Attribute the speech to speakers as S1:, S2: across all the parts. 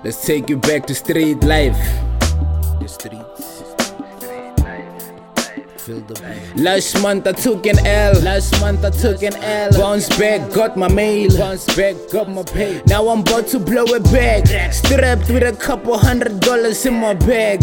S1: Let's take you back to street life. The streets. Last month I took an L. Bounce back, got my mail. Got my pay. Now I'm about to blow it back. Strapped with a couple $100 in my bag.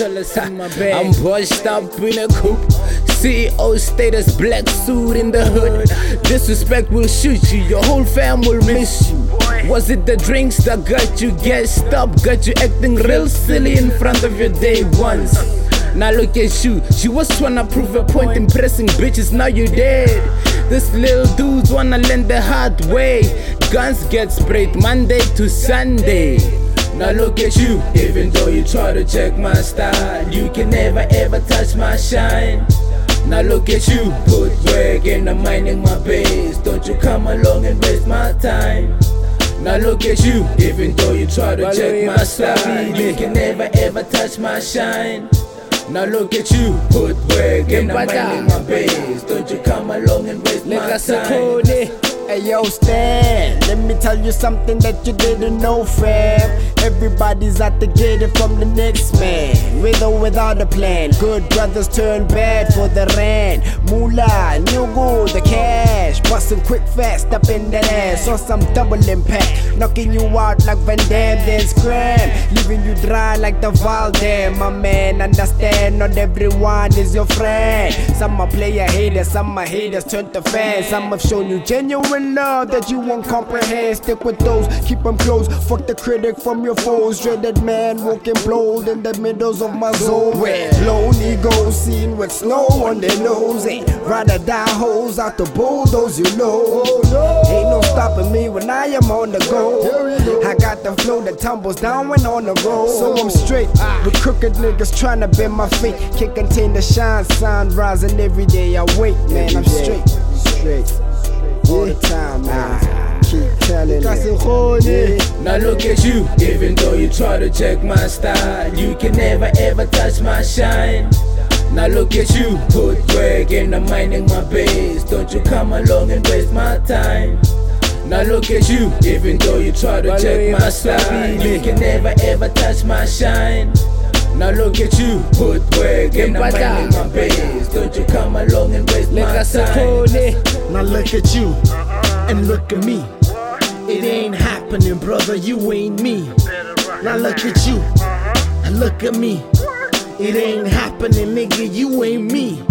S1: I'm buzzed up in a coupe. CEO status, black suit in the hood. Disrespect will shoot you, your whole fam will miss you. Was it the drinks that got you gassed up, got you acting real silly in front of your day ones? Now look at you, she was tryna prove a point, impressing bitches, now you're dead. This little dudes wanna learn the hard way. Guns get sprayed Monday to Sunday. Now look at you, even though you try to check my style, you can never ever touch my shine. Now look at you, put work and I'm minding my base. Don't you come along and waste my time. Now look at you, even though you try to check my style, you can never ever touch my shine. Now look at you, put work and I'm minding my base. Don't you come along and waste my time.
S2: Hey yo Stan, let me tell you something that you didn't know fam. Everybody's out to get it from the next man, with or without a plan. Good brothers turn bad for the rand. Moolah, new gold, the cash. Bustin' quick fast up in that ass on some double impact, knocking you out like Van Damme, then scram, leaving you dry like the Val Dam. My man, understand, not everyone is your friend. Some are player haters, some are haters turn to fans. Some have shown you genuine love that you won't comprehend. Stick with those, keep them close. Fuck the critic from your foes. Dreaded man walking blowed in the middles of my zone. Where lone ego seen with snow on their nose. Ain't rather die hoes out the bulldoze, you know. Ain't no stopping me when I am on the go. I got the flow that tumbles down when on the road. So I'm straight with crooked niggas trying to bend my fate. Can't contain the shine, sun rising every day I wake, man. I'm straight. All the time, man. Keep telling it.
S1: Now look at you, even though you try to check my style, you can never ever touch my shine. Now look at you, put work and I'm minding my base. Don't you come along and waste my time. Now look at you, even though you try to check my style, you can never ever touch my shine. Now look at you, put work and I'm minding my base. Don't you come along and waste my time.
S2: Now look at you, and look at me. It ain't happening, brother, you ain't me. Now look at you, and look at me. It ain't happening, nigga, you ain't me.